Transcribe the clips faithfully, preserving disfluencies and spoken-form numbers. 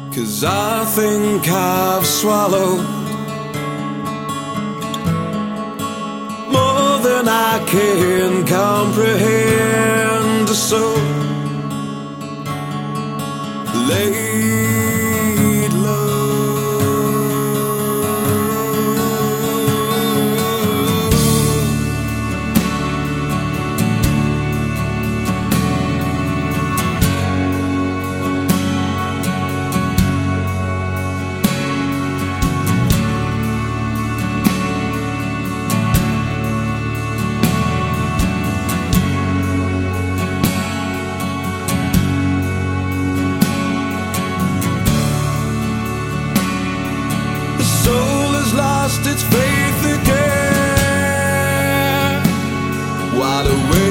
'Cause I think I've swallowed more than I can comprehend. So laid low. Lost its faith again. Wide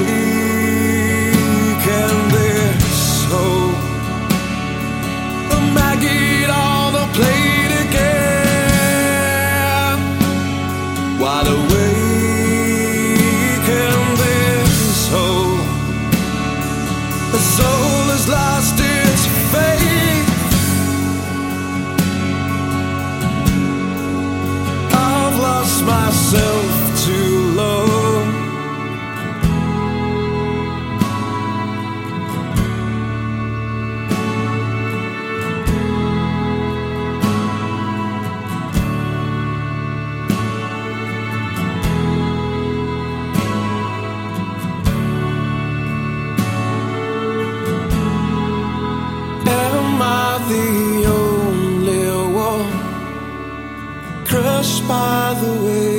awake and this hope, a maggot on the plate again. Wide awake and this hope, the soul has lost its faith. Lost myself too low. Am I the only one crushed by the way